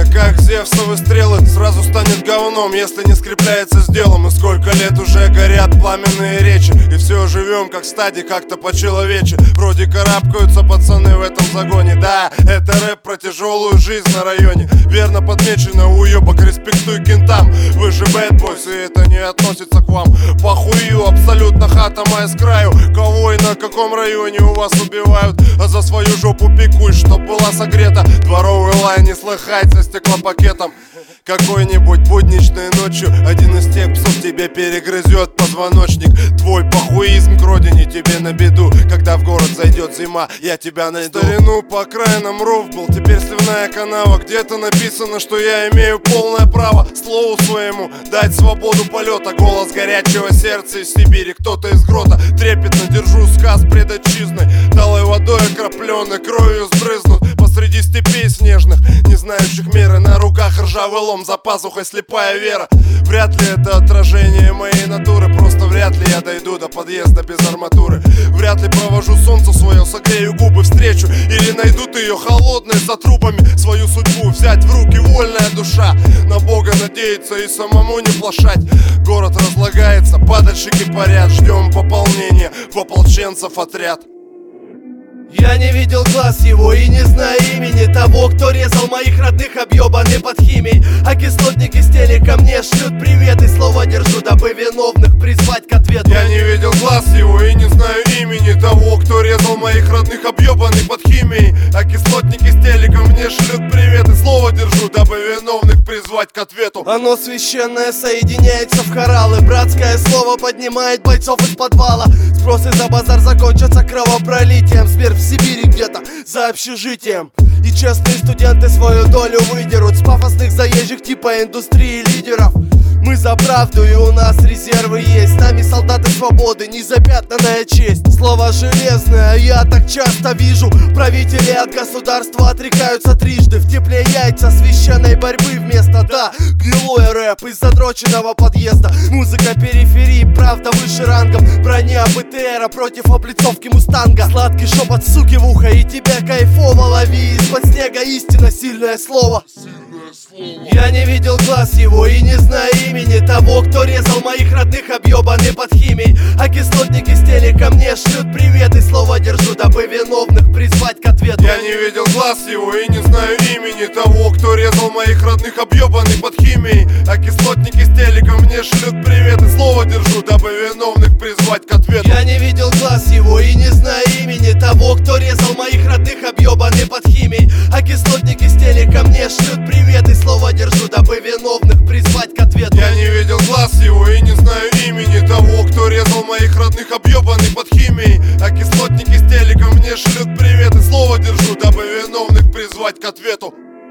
Бессмертная, как Зевсовы стрелы, сразу станет говном, если не скрепляется с делом. И сколько лет уже горят пламенные речи, и все живем как стади, как-то по-человече. Вроде карабкаются пацаны в этом загоне. Да, это рэп про тяжелую жизнь на районе. Верно подмечено, уебок, респектуй кентам. Вы же bad boys, и это не относится к вам. Похую, абсолютно хата моя с краю. Кого и на каком районе у вас убивают, а за свою жопу пикуй, чтоб была согрета. Дворовый лай не слыхать за стеклопакетом. Какой-нибудь будничной ночью один из тех псов тебе перегрызет позвоночник. Твой похуизм к родине тебе на беду. Когда в город зайдет зима, я тебя найду. Старину по окраинам ров был, теперь сливная канава. Где-то написано, что я имею полное право слову своему дать свободу полета. Голос горячего сердца из Сибири, кто-то из грота. Трепетно держу сказ пред отчизной, талой водой окропленной, кровью сбрызнут посреди степей снежных, не знающих меры. На руках ржавый лом, за пазухой слепая вера. Вряд ли это отражение моей натуры, просто вряд ли я дойду до подъезда без арматуры. Вряд ли провожу солнце свое, согрею губы встречу, или найдут ее холодной за трубами. Свою судьбу взять в руки, вольная душа, на Бога надеяться и самому не плашать. Город разлагается, падальщики парят, ждем пополнения в ополченцев отряд. Я не видел глаз его и не знаю имени того, кто резал моих родных, объебанный под химией. А кислотники с телека мне шлют привет, и слово держу, дабы виновных призвать к ответу. Я не видел глаз его и не знаю имени того, кто резал моих родных, объебанный под химией. А кислотники с телека мне шлют привет, и слово держу, дабы виновных призвать к ответу. Оно священное соединяется в хоралы, братское слово поднимает бойцов из подвала. Спросы за базар закончатся кровопролитием, смерть в Сибири где-то за общежитием. И честные студенты свою долю выдерут с пафосных заезжих типа индустрии лидеров. Мы за правду, и у нас резервы есть. С нами солдаты свободы, незапятнанная честь. Слово железное, я так часто вижу. Правители от государства отрекаются трижды. В тепле яйца священной борьбы вместо гнилой рэп из задроченного подъезда. Музыка периферии, правда выше рангом. Броня БТРа против облицовки мустанга. Сладкий шепот суки в ухо, и тебя кайфово лови. Из-под снега истина, сильное слово. Я не видел глаз его и не знаю имени того, кто резал моих родных, объебанный под химией. А кислотники с телека мне шлют привет, и слово держу, дабы виновных призвать к ответу. Я не видел глаз его и не знаю имени того, кто резал моих родных, объебанный под химией. А кислотники с телека мне шлют привет, и слово держу, дабы виновных призвать к ответу. Я не видел глаз его и не знаю имени того, кто резал моих родных, объебанный под химией. А кислотники с телека мне шлют привет, и слово держу, дабы виновных призвать к ответу. Я не видел глаз его и не знаю имени того, кто резал моих родных, объебанный под химией. А кислотники с телека мне шлют привет, и слово держу, дабы виновных призвать к ответу.